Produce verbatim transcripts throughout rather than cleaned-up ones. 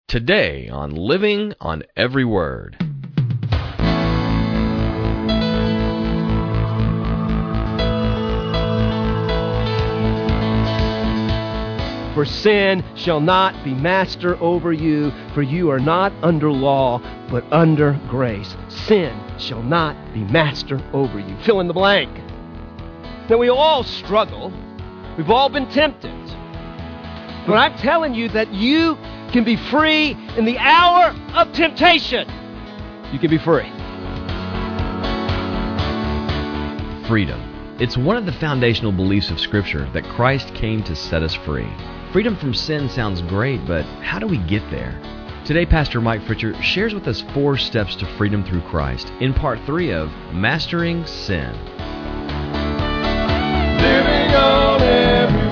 Today on Living on Every Word. For sin shall not be master over you, for you are not under law, but under grace. Sin shall not be master over you. Fill in the blank. Now, we all struggle. We've all been tempted. But I'm telling you that you can be free in the hour of temptation. You can be free. Freedom. It's one of the foundational beliefs of Scripture that Christ came to set us free. Freedom from sin sounds great, but how do we get there? Today, Pastor Mike Fritcher shares with us four steps to freedom through Christ in part three of Mastering Sin. Living on every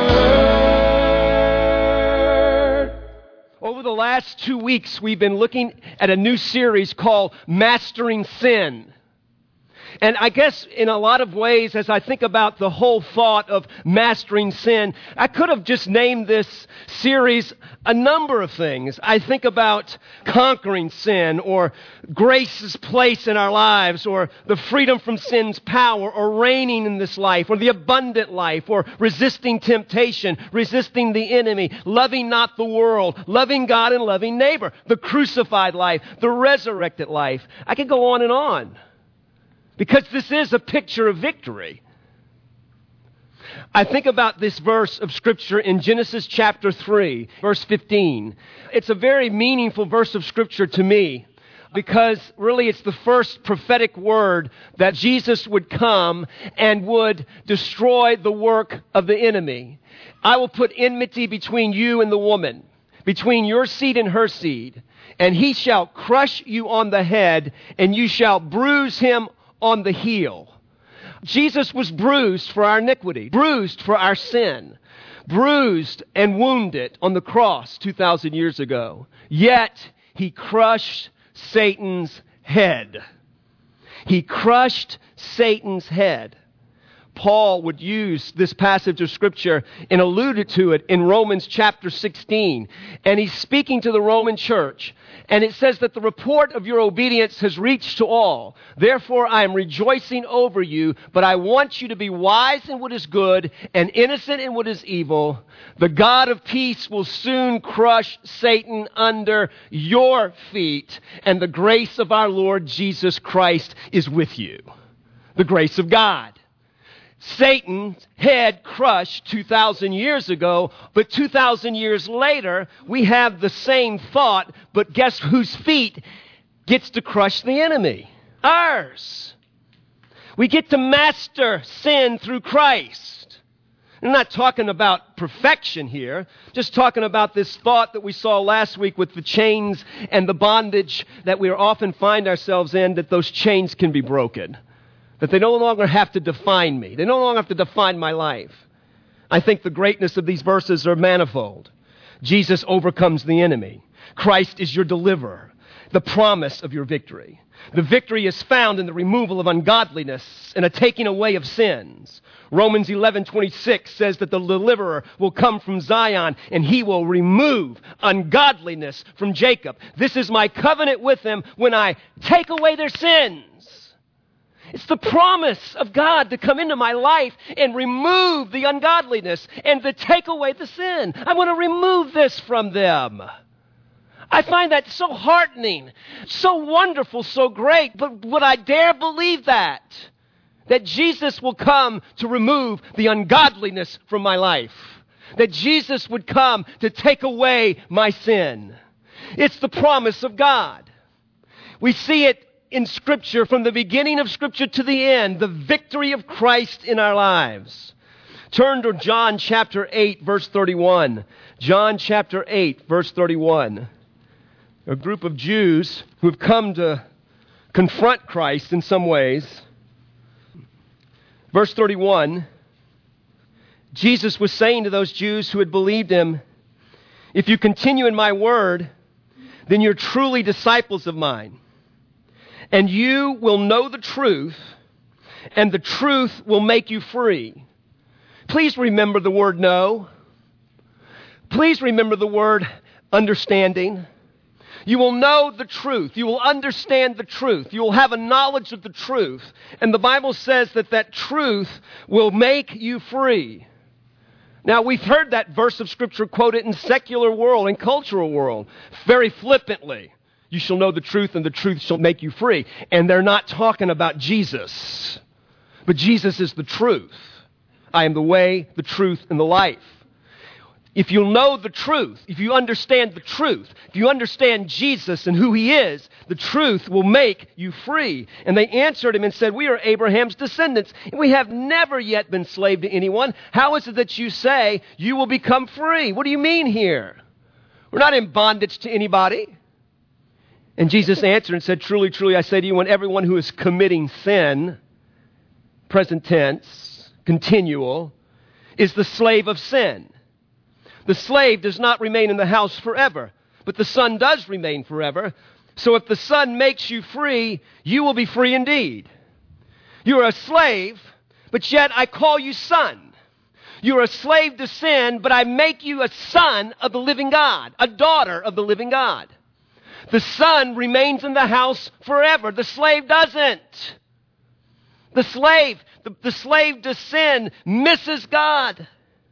word. Over the last two weeks, we've been looking at a new series called Mastering Sin. And I guess in a lot of ways, as I think about the whole thought of mastering sin, I could have just named this series a number of things. I think about conquering sin, or grace's place in our lives, or the freedom from sin's power, or reigning in this life, or the abundant life, or resisting temptation, resisting the enemy, loving not the world, loving God and loving neighbor, the crucified life, the resurrected life. I could go on and on. Because this is a picture of victory. I think about this verse of Scripture in Genesis chapter three, verse fifteen. It's a very meaningful verse of Scripture to me, because really it's the first prophetic word that Jesus would come and would destroy the work of the enemy. I will put enmity between you and the woman, between your seed and her seed, and he shall crush you on the head, and you shall bruise him on the heel. Jesus was bruised for our iniquity, bruised for our sin, bruised and wounded on the cross two thousand years ago. Yet he crushed Satan's head. He crushed Satan's head. Paul would use this passage of Scripture and alluded to it in Romans chapter sixteen. And he's speaking to the Roman church. And it says that the report of your obedience has reached to all. Therefore, I am rejoicing over you, but I want you to be wise in what is good and innocent in what is evil. The God of peace will soon crush Satan under your feet, and the grace of our Lord Jesus Christ is with you. The grace of God. Satan's head crushed two thousand years ago, but two thousand years later, we have the same thought, but guess whose feet gets to crush the enemy? Ours. We get to master sin through Christ. I'm not talking about perfection here, just talking about this thought that we saw last week with the chains and the bondage that we often find ourselves in, that those chains can be broken. That they no longer have to define me. They no longer have to define my life. I think the greatness of these verses are manifold. Jesus overcomes the enemy. Christ is your deliverer, the promise of your victory. The victory is found in the removal of ungodliness and a taking away of sins. Romans eleven twenty-six says that the deliverer will come from Zion, and he will remove ungodliness from Jacob. This is my covenant with them when I take away their sins. It's the promise of God to come into my life and remove the ungodliness and to take away the sin. I want to remove this from them. I find that so heartening, so wonderful, so great. But would I dare believe that? That Jesus will come to remove the ungodliness from my life. That Jesus would come to take away my sin. It's the promise of God. We see it in Scripture, from the beginning of Scripture to the end, the victory of Christ in our lives. Turn to John chapter eight, verse thirty-one. John chapter eight, verse thirty-one. A group of Jews who have come to confront Christ in some ways. Verse thirty-one, Jesus was saying to those Jews who had believed him, "If you continue in my word, then you're truly disciples of mine. And you will know the truth, and the truth will make you free." Please remember the word know. Please remember the word understanding. You will know the truth. You will understand the truth. You will have a knowledge of the truth. And the Bible says that that truth will make you free. Now, we've heard that verse of Scripture quoted in secular world and cultural world very flippantly. You shall know the truth, and the truth shall make you free. And they're not talking about Jesus. But Jesus is the truth. I am the way, the truth, and the life. If you know the truth, if you understand the truth, if you understand Jesus and who He is, the truth will make you free. And they answered Him and said, we are Abraham's descendants, and we have never yet been slave to anyone. How is it that you say you will become free? What do you mean here? We're not in bondage to anybody. And Jesus answered and said, truly, truly, I say to you, when everyone who is committing sin, present tense, continual, is the slave of sin. The slave does not remain in the house forever, but the Son does remain forever. So if the Son makes you free, you will be free indeed. You are a slave, but yet I call you son. You are a slave to sin, but I make you a son of the living God, a daughter of the living God. The son remains in the house forever. The slave doesn't. The slave, the, the slave to sin misses God.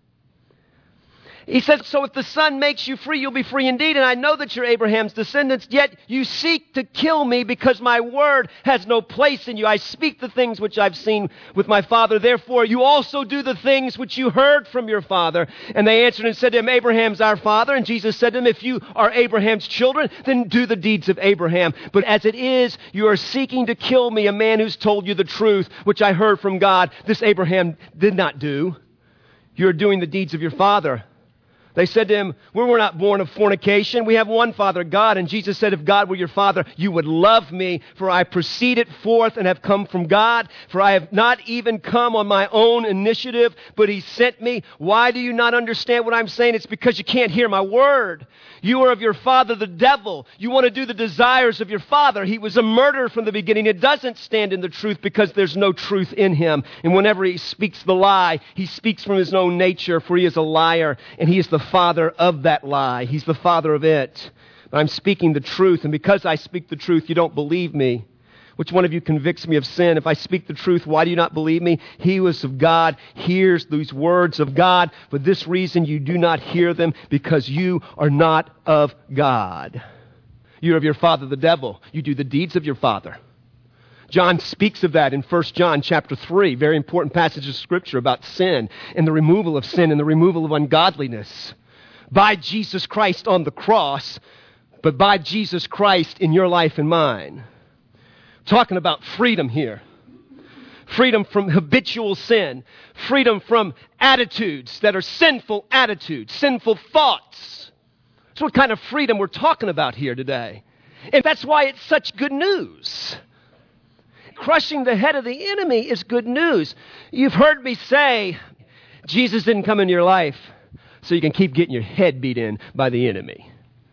He says, so if the Son makes you free, you'll be free indeed. And I know that you're Abraham's descendants, yet you seek to kill me because my word has no place in you. I speak the things which I've seen with my Father. Therefore, you also do the things which you heard from your father. And they answered and said to him, Abraham's our father. And Jesus said to them, if you are Abraham's children, then do the deeds of Abraham. But as it is, you are seeking to kill me, a man who's told you the truth, which I heard from God. This Abraham did not do. You are doing the deeds of your father. They said to him, we were not born of fornication. We have one Father, God. And Jesus said, if God were your Father, you would love me, for I proceeded forth and have come from God. For I have not even come on my own initiative, but He sent me. Why do you not understand what I'm saying? It's because you can't hear my word. You are of your father, the devil. You want to do the desires of your father. He was a murderer from the beginning. It doesn't stand in the truth because there's no truth in him. And whenever he speaks the lie, he speaks from his own nature, for he is a liar, and he is the father of that lie. He's the father of it. But I'm speaking the truth, and because I speak the truth, you don't believe me. Which one of you convicts me of sin? If I speak the truth, why do you not believe me? He who is of God hears these words of God. For this reason you do not hear them, because you are not of God. You're of your father, the devil. You do the deeds of your father. John speaks of that in First John chapter three, very important passage of Scripture about sin and the removal of sin and the removal of ungodliness by Jesus Christ on the cross, but by Jesus Christ in your life and mine. Talking about freedom here. Freedom from habitual sin. Freedom from attitudes that are sinful attitudes, sinful thoughts. That's what kind of freedom we're talking about here today. And that's why it's such good news. Crushing the head of the enemy is good news. You've heard me say, Jesus didn't come into your life so you can keep getting your head beat in by the enemy.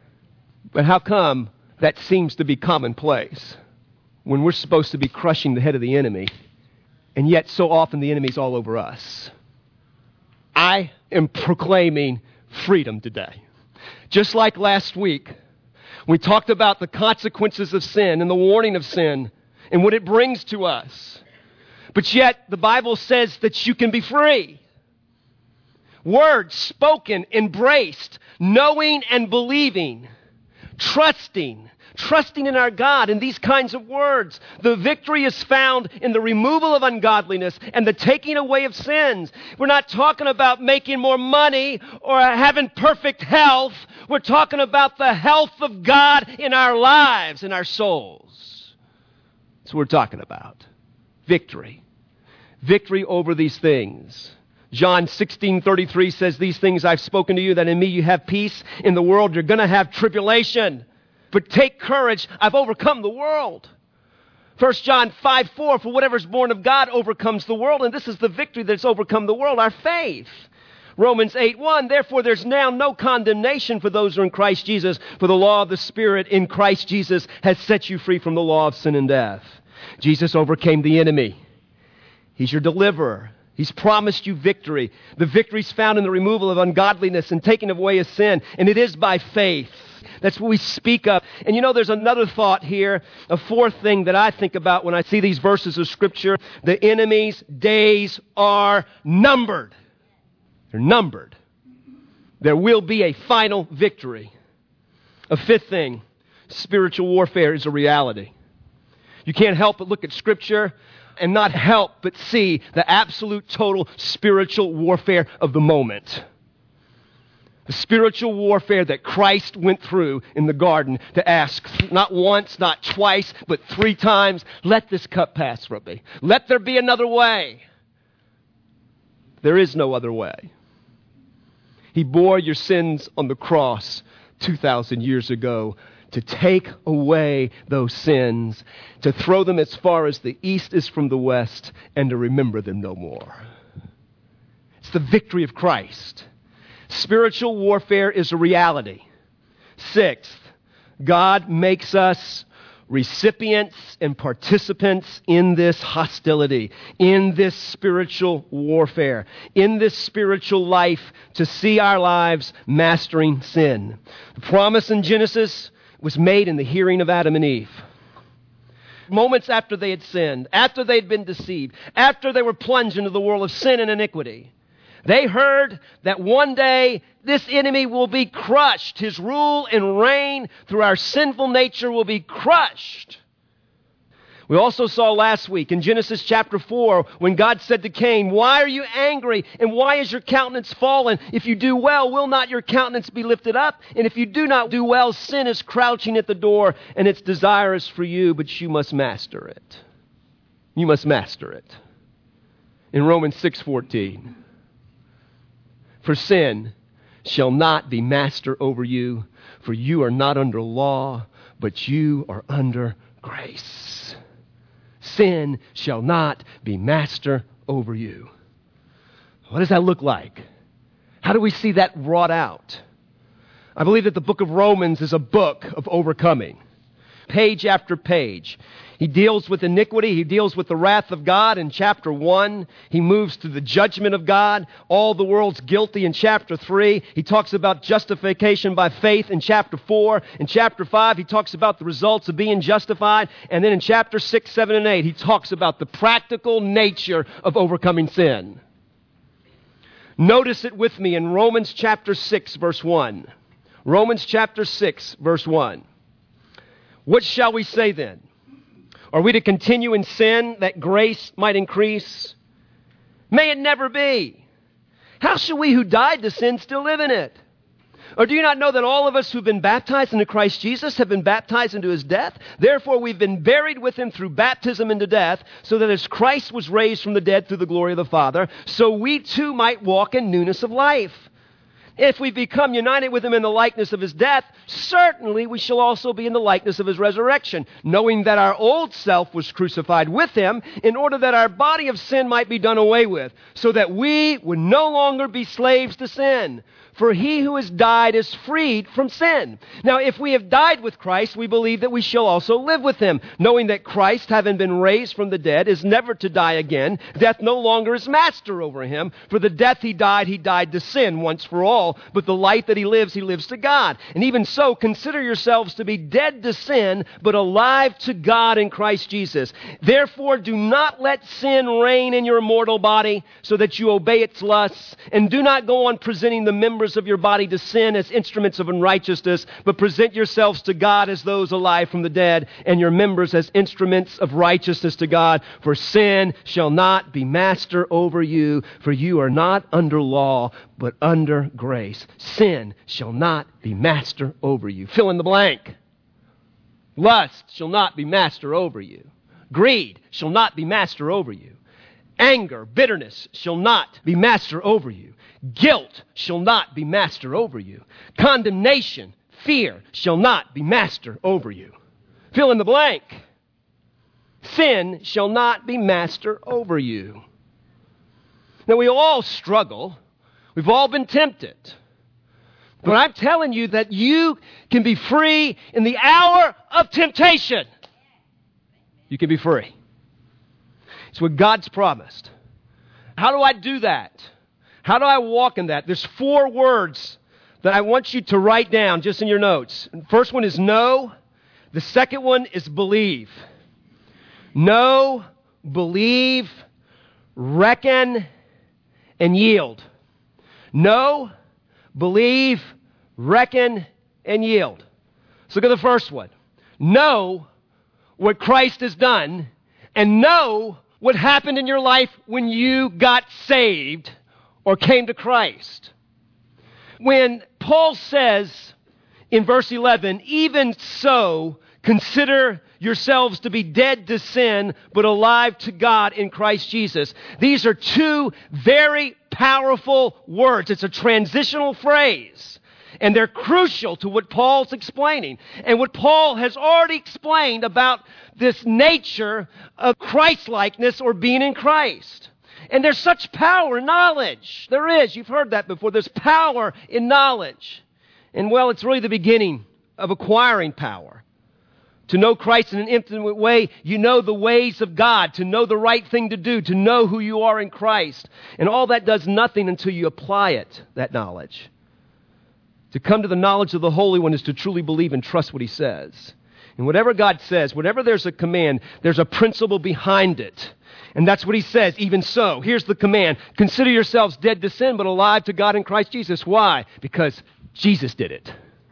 But how come that seems to be commonplace when we're supposed to be crushing the head of the enemy, and yet so often the enemy's all over us? I am proclaiming freedom today. Just like last week, we talked about the consequences of sin and the warning of sin and what it brings to us. But yet, the Bible says that you can be free. Words spoken, embraced, knowing and believing, trusting, trusting in our God, in these kinds of words. The victory is found in the removal of ungodliness and the taking away of sins. We're not talking about making more money or having perfect health. We're talking about the health of God in our lives, in our souls. That's what we're talking about. Victory. Victory over these things. John sixteen thirty-three says, these things I've spoken to you, that in me you have peace. In the world you're going to have tribulation. But take courage, I've overcome the world. First John five four, for whatever is born of God overcomes the world, and this is the victory that's overcome the world, our faith. Romans eight one, therefore there's now no condemnation for those who are in Christ Jesus, for the law of the Spirit in Christ Jesus has set you free from the law of sin and death. Jesus overcame the enemy. He's your deliverer. He's promised you victory. The victory's found in the removal of ungodliness and taking away of sin, and it is by faith. That's what we speak of. And you know, there's another thought here, a fourth thing that I think about when I see these verses of Scripture. The enemy's days are numbered. They're numbered. There will be a final victory. A fifth thing, spiritual warfare is a reality. You can't help but look at Scripture and not help but see the absolute total spiritual warfare of the moment. The spiritual warfare that Christ went through in the garden to ask, not once, not twice, but three times, let this cup pass from me. Let there be another way. There is no other way. He bore your sins on the cross two thousand years ago to take away those sins, to throw them as far as the east is from the west, and to remember them no more. It's the victory of Christ. Spiritual warfare is a reality. Sixth, God makes us recipients and participants in this hostility, in this spiritual warfare, in this spiritual life to see our lives mastering sin. The promise in Genesis was made in the hearing of Adam and Eve. Moments after they had sinned, after they'd been deceived, after they were plunged into the world of sin and iniquity, they heard that one day this enemy will be crushed. His rule and reign through our sinful nature will be crushed. We also saw last week in Genesis chapter four when God said to Cain, "Why are you angry and why is your countenance fallen? If you do well, will not your countenance be lifted up? And if you do not do well, sin is crouching at the door and its desire is for you, but you must master it." You must master it. In Romans six fourteen, "For sin shall not be master over you, for you are not under law, but you are under grace." Sin shall not be master over you. What does that look like? How do we see that wrought out? I believe that the book of Romans is a book of overcoming. Page after page. He deals with iniquity. He deals with the wrath of God in chapter one. He moves to the judgment of God. All the world's guilty in chapter three. He talks about justification by faith in chapter four. In chapter five, he talks about the results of being justified. And then in chapter six, seven, and eight, he talks about the practical nature of overcoming sin. Notice it with me in Romans chapter six, verse one. Romans chapter six, verse one. "What shall we say then? Are we to continue in sin that grace might increase? May it never be. How shall we who died to sin still live in it? Or do you not know that all of us who've been baptized into Christ Jesus have been baptized into his death? Therefore we've been buried with him through baptism into death, so that as Christ was raised from the dead through the glory of the Father, so we too might walk in newness of life. If we become united with him in the likeness of his death, certainly we shall also be in the likeness of his resurrection, knowing that our old self was crucified with him in order that our body of sin might be done away with, so that we would no longer be slaves to sin. For he who has died is freed from sin. Now, if we have died with Christ, we believe that we shall also live with him, knowing that Christ, having been raised from the dead, is never to die again. Death no longer is master over him. For the death he died, he died to sin once for all. But the life that he lives, he lives to God. And even so, consider yourselves to be dead to sin, but alive to God in Christ Jesus. Therefore, do not let sin reign in your mortal body, so that you obey its lusts. And do not go on presenting the members of your body to sin as instruments of unrighteousness, but present yourselves to God as those alive from the dead, and your members as instruments of righteousness to God. For sin shall not be master over you, for you are not under law, but under grace. Sin shall not be master over you. Fill in the blank. Lust shall not be master over you. Greed shall not be master over you. Anger, bitterness shall not be master over you. Guilt shall not be master over you. Condemnation, fear shall not be master over you. Fill in the blank. Sin shall not be master over you. Now, we all struggle. We've all been tempted. But I'm telling you that you can be free in the hour of temptation. You can be free. It's what God's promised. How do I do that? How do I walk in that? There's four words that I want you to write down just in your notes. The first one is know. The second one is believe. Know, believe, reckon, and yield. Know, believe, reckon, and yield. Let's look at the first one. Know what Christ has done, and know what happened in your life when you got saved or came to Christ. When Paul says in verse eleven, even so, consider yourselves to be dead to sin, but alive to God in Christ Jesus. These are two very powerful words. It's a transitional phrase, and they're crucial to what Paul's explaining. And what Paul has already explained about this nature of Christ-likeness or being in Christ. And there's such power in knowledge. There is. You've heard that before. There's power in knowledge. And well, it's really the beginning of acquiring power. To know Christ in an intimate way, you know the ways of God, to know the right thing to do, to know who you are in Christ. And all that does nothing until you apply it, that knowledge. To come to the knowledge of the Holy One is to truly believe and trust what He says. And whatever God says, whenever there's a command, there's a principle behind it. And that's what He says, even so. Here's the command. Consider yourselves dead to sin, but alive to God in Christ Jesus. Why? Because Jesus did it.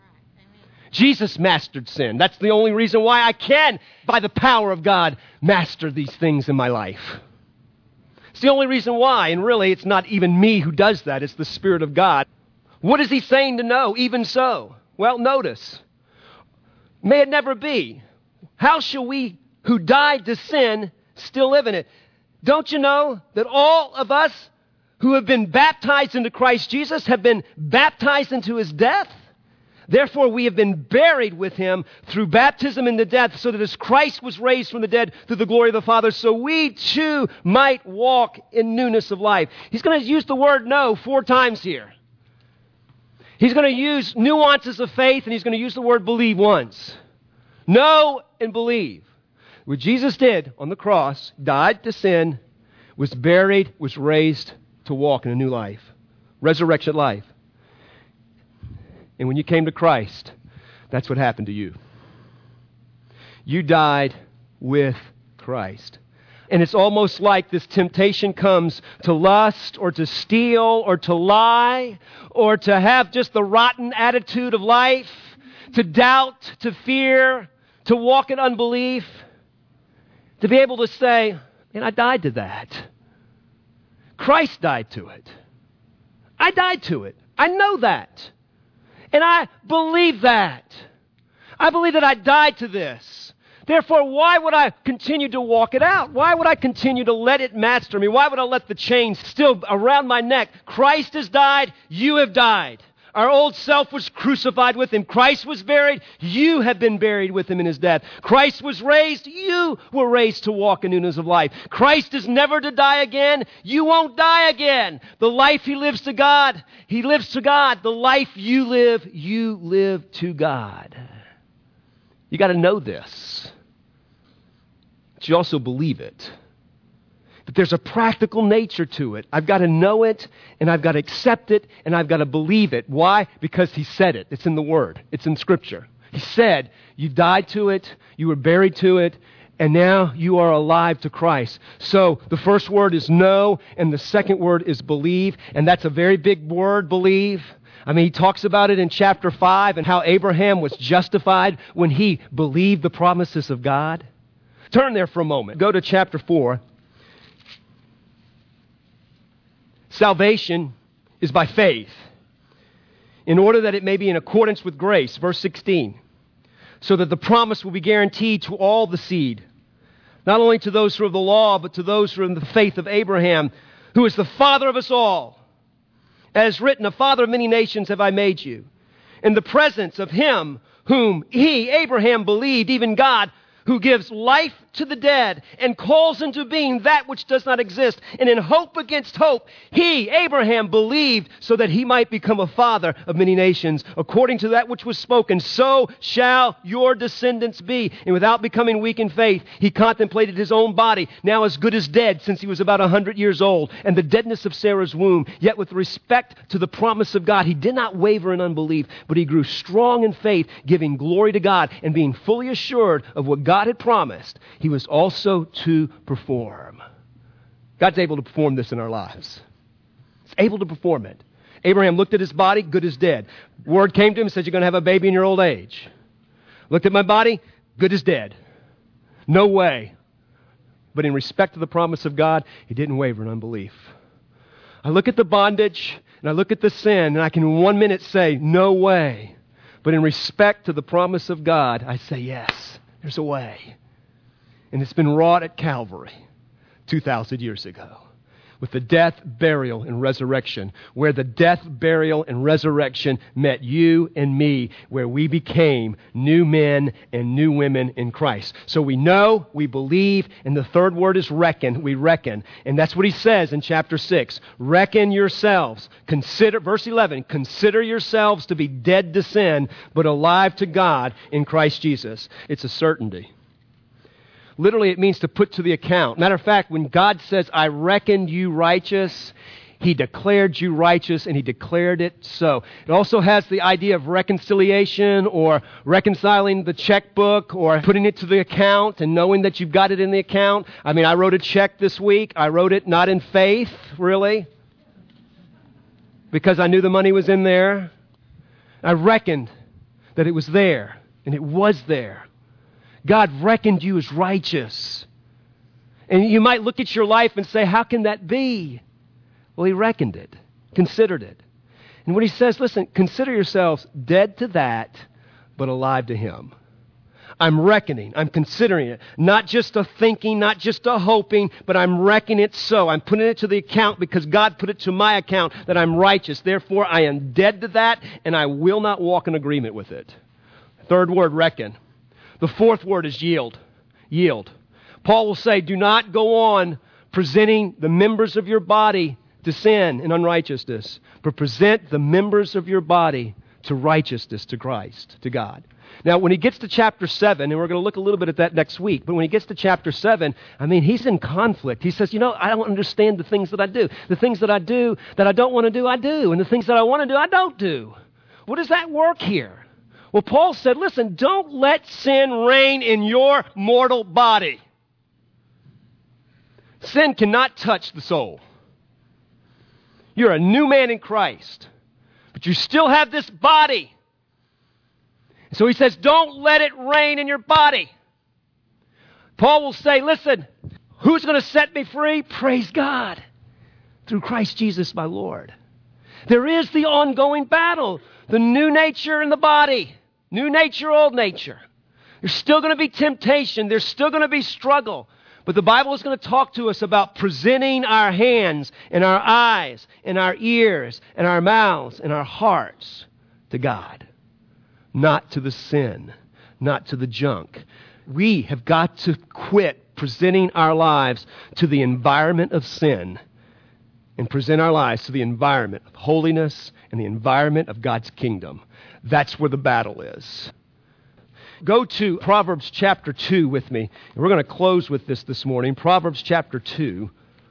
Jesus mastered sin. That's the only reason why I can, by the power of God, master these things in my life. It's the only reason why, and really it's not even me who does that, it's the Spirit of God. What is He saying to know, even so? Well, notice, may it never be. How shall we who died to sin still live in it? Don't you know that all of us who have been baptized into Christ Jesus have been baptized into His death? Therefore, we have been buried with Him through baptism into death, so that as Christ was raised from the dead through the glory of the Father, so we too might walk in newness of life. He's going to use the word know four times here. He's going to use nuances of faith, and He's going to use the word believe once. Know and believe. What Jesus did on the cross, died to sin, was buried, was raised to walk in a new life. Resurrection life. And when you came to Christ, that's what happened to you. You died with Christ. And it's almost like this temptation comes to lust or to steal or to lie or to have just the rotten attitude of life, to doubt, to fear, to walk in unbelief, to be able to say, man, I died to that. Christ died to it. I died to it. I know that. And I believe that. I believe that I died to this. Therefore, why would I continue to walk it out? Why would I continue to let it master me? Why would I let the chains still around my neck? Christ has died. You have died. Our old self was crucified with Him. Christ was buried. You have been buried with Him in His death. Christ was raised. You were raised to walk in newness of life. Christ is never to die again. You won't die again. The life He lives to God, He lives to God. The life you live, you live to God. You got to know this. But you also believe it. But there's a practical nature to it. I've got to know it, and I've got to accept it, and I've got to believe it. Why? Because He said it. It's in the Word. It's in Scripture. He said, you died to it, you were buried to it, and now you are alive to Christ. So the first word is know, and the second word is believe, and that's a very big word, believe. I mean, He talks about it in chapter five and how Abraham was justified when he believed the promises of God. Turn there for a moment. Go to chapter four. Salvation is by faith, in order that it may be in accordance with grace. Verse sixteen. So that the promise will be guaranteed to all the seed, not only to those who are of the law, but to those who are in the faith of Abraham, who is the father of us all. As written, a father of many nations have I made you, in the presence of Him whom he, Abraham, believed, even God, who gives life to the dead and calls into being that which does not exist. And in hope against hope, he, Abraham, believed so that he might become a father of many nations. According to that which was spoken, so shall your descendants be. And without becoming weak in faith, he contemplated his own body, now as good as dead, since he was about a hundred years old, and the deadness of Sarah's womb. Yet with respect to the promise of God, he did not waver in unbelief, but he grew strong in faith, giving glory to God, and being fully assured of what God had promised, he was also to perform. God's able to perform this in our lives. He's able to perform it. Abraham looked at his body, good as dead. Word came to him and said, you're going to have a baby in your old age. Looked at my body, good as dead. No way. But in respect to the promise of God, he didn't waver in unbelief. I look at the bondage and I look at the sin, and I can in one minute say, no way. But in respect to the promise of God, I say, yes, there's a way. And it's been wrought at Calvary two thousand years ago with the death, burial, and resurrection, where the death, burial, and resurrection met you and me, where we became new men and new women in Christ. So we know, we believe, and the third word is reckon. We reckon. And that's what he says in chapter six. Reckon yourselves. Consider, verse eleven, consider yourselves to be dead to sin, but alive to God in Christ Jesus. It's a certainty. Literally, it means to put to the account. Matter of fact, when God says, I reckoned you righteous, he declared you righteous, and he declared it so. It also has the idea of reconciliation, or reconciling the checkbook, or putting it to the account and knowing that you've got it in the account. I mean, I wrote a check this week. I wrote it not in faith, really, because I knew the money was in there. I reckoned that it was there, and it was there. God reckoned you as righteous. And you might look at your life and say, how can that be? Well, he reckoned it, considered it. And when he says, listen, consider yourselves dead to that, but alive to him. I'm reckoning, I'm considering it. Not just a thinking, not just a hoping, but I'm reckoning it so. I'm putting it to the account because God put it to my account that I'm righteous. Therefore, I am dead to that, and I will not walk in agreement with it. Third word, reckon. The fourth word is yield. Yield. Paul will say, do not go on presenting the members of your body to sin and unrighteousness, but present the members of your body to righteousness, to Christ, to God. Now, when he gets to chapter seven, and we're going to look a little bit at that next week, but when he gets to chapter seven, I mean, he's in conflict. He says, you know, I don't understand the things that I do. The things that I do that I don't want to do, I do. And the things that I want to do, I don't do. What does that work here? Well, Paul said, listen, don't let sin reign in your mortal body. Sin cannot touch the soul. You're a new man in Christ, but you still have this body. So he says, don't let it reign in your body. Paul will say, listen, who's going to set me free? Praise God, through Christ Jesus my Lord. There is the ongoing battle, the new nature in the body. New nature, old nature. There's still going to be temptation. There's still going to be struggle. But the Bible is going to talk to us about presenting our hands and our eyes and our ears and our mouths and our hearts to God. Not to the sin, not to the junk. We have got to quit presenting our lives to the environment of sin and present our lives to the environment of holiness and the environment of God's kingdom. That's where the battle is. Go to Proverbs chapter two with me. We're going to close with this this morning. Proverbs chapter two.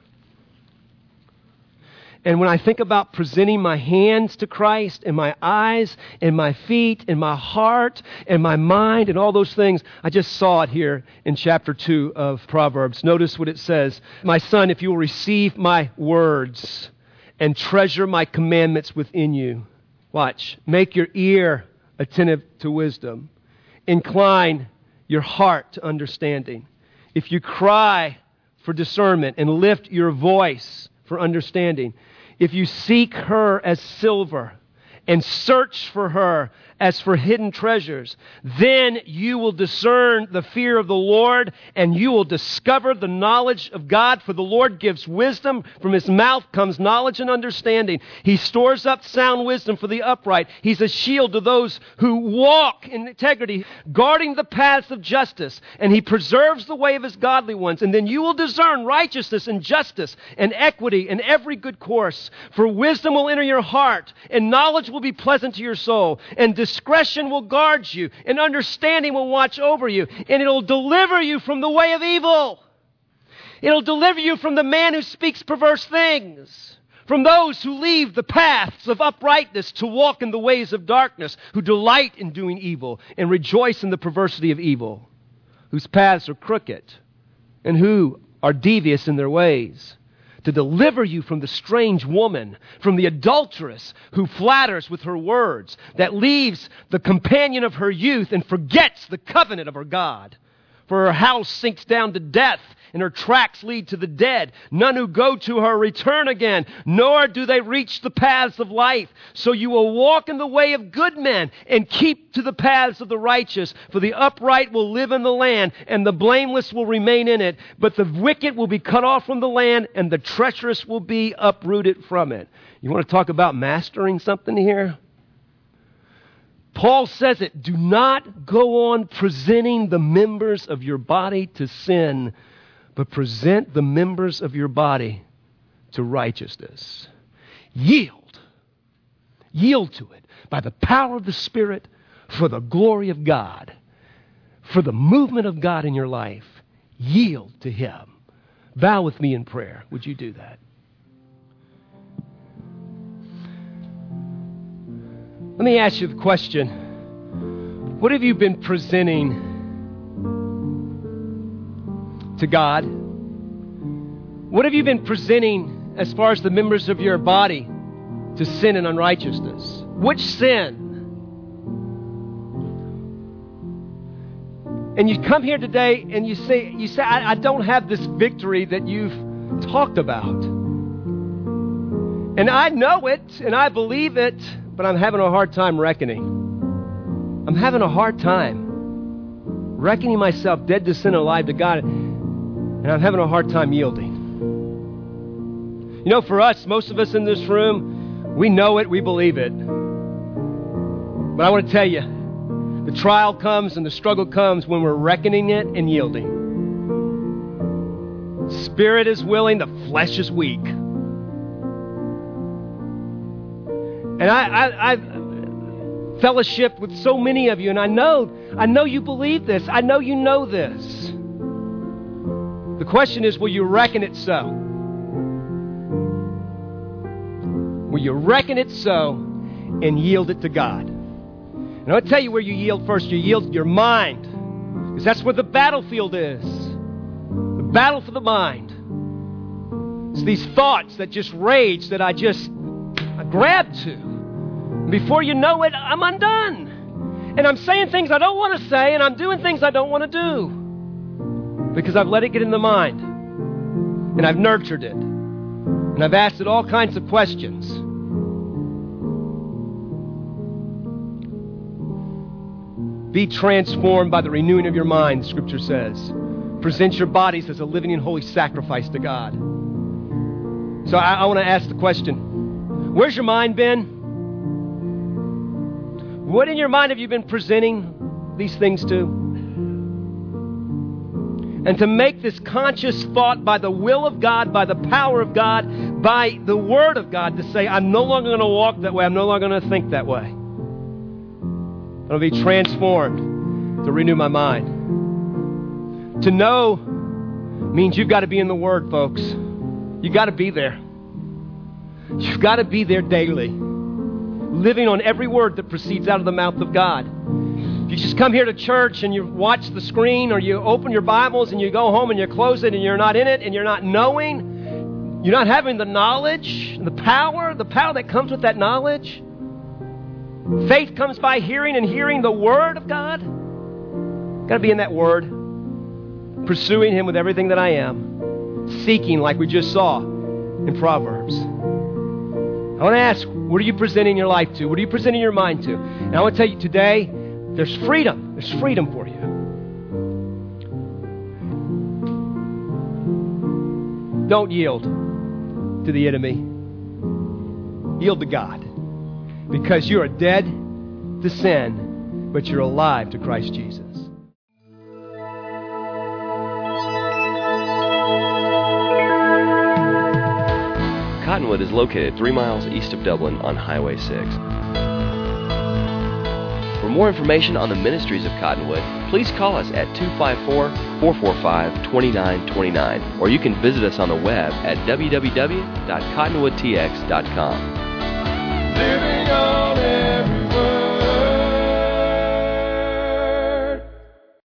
And when I think about presenting my hands to Christ and my eyes and my feet and my heart and my mind and all those things, I just saw it here in chapter two of Proverbs. Notice what it says. My son, if you will receive my words and treasure my commandments within you. Watch. Make your ear attentive to wisdom. Incline your heart to understanding. If you cry for discernment and lift your voice for understanding. If you seek her as silver and search for her as for hidden treasures. Then you will discern the fear of the Lord, and you will discover the knowledge of God. For the Lord gives wisdom. From his mouth comes knowledge and understanding. He stores up sound wisdom for the upright. He's a shield to those who walk in integrity, guarding the paths of justice. And he preserves the way of his godly ones. And then you will discern righteousness and justice and equity and every good course. For wisdom will enter your heart, and knowledge will be pleasant to your soul. And discretion will guard you, and understanding will watch over you, and it'll deliver you from the way of evil. It'll deliver you from the man who speaks perverse things, from those who leave the paths of uprightness to walk in the ways of darkness, who delight in doing evil and rejoice in the perversity of evil, whose paths are crooked and who are devious in their ways. To deliver you from the strange woman, from the adulteress who flatters with her words, that leaves the companion of her youth and forgets the covenant of her God. For her house sinks down to death, and her tracks lead to the dead. None who go to her return again, nor do they reach the paths of life. So you will walk in the way of good men, and keep to the paths of the righteous. For the upright will live in the land, and the blameless will remain in it. But the wicked will be cut off from the land, and the treacherous will be uprooted from it. You want to talk about mastering something here? Paul says it, do not go on presenting the members of your body to sin, but present the members of your body to righteousness. Yield. Yield to it by the power of the Spirit for the glory of God, for the movement of God in your life. Yield to Him. Bow with me in prayer. Would you do that? Let me ask you the question. What have you been presenting to God? What have you been presenting as far as the members of your body to sin and unrighteousness? Which sin? And you come here today and you say, you say, I, I don't have this victory that you've talked about. And I know it and I believe it, but I'm having a hard time reckoning. I'm having a hard time reckoning myself dead to sin and alive to God, and I'm having a hard time yielding. You know, for us, most of us in this room, we know it, we believe it. But I want to tell you, the trial comes and the struggle comes when we're reckoning it and yielding. Spirit is willing, the flesh is weak. And I, I, I've fellowshiped with so many of you, and I know, I know you believe this. I know you know this. The question is, will you reckon it so? Will you reckon it so and yield it to God? And I'll tell you where you yield first. You yield your mind, because that's where the battlefield is. The battle for the mind. It's these thoughts that just rage that I just I grab to. And before you know it, I'm undone. And I'm saying things I don't want to say, and I'm doing things I don't want to do. Because I've let it get in the mind. And I've nurtured it. And I've asked it all kinds of questions. Be transformed by the renewing of your mind, Scripture says. Present your bodies as a living and holy sacrifice to God. So I, I want to ask the question, where's your mind been? What in your mind have you been presenting these things to? And to make this conscious thought by the will of God, by the power of God, by the Word of God, to say, I'm no longer going to walk that way. I'm no longer going to think that way. I'll be transformed to renew my mind. To know means you've got to be in the Word, folks. You've got to be there. You've got to be there daily, living on every word that proceeds out of the mouth of God. If you just come here to church and you watch the screen, or you open your Bibles and you go home and you close it and you're not in it and you're not knowing, you're not having the knowledge, the power, the power that comes with that knowledge. Faith comes by hearing, and hearing the Word of God. Got to be in that Word, pursuing Him with everything that I am, seeking like we just saw in Proverbs. I want to ask, What are you presenting your life to? What are you presenting your mind to? And I want to tell you today, there's freedom. There's freedom for you. Don't yield to the enemy. Yield to God. Because you are dead to sin, but you're alive to Christ Jesus. Cottonwood is located three miles east of Dublin on Highway six. For more information on the ministries of Cottonwood, please call us at two five four, four four five, two nine two nine, or you can visit us on the web at w w w dot cottonwood t x dot com. Living on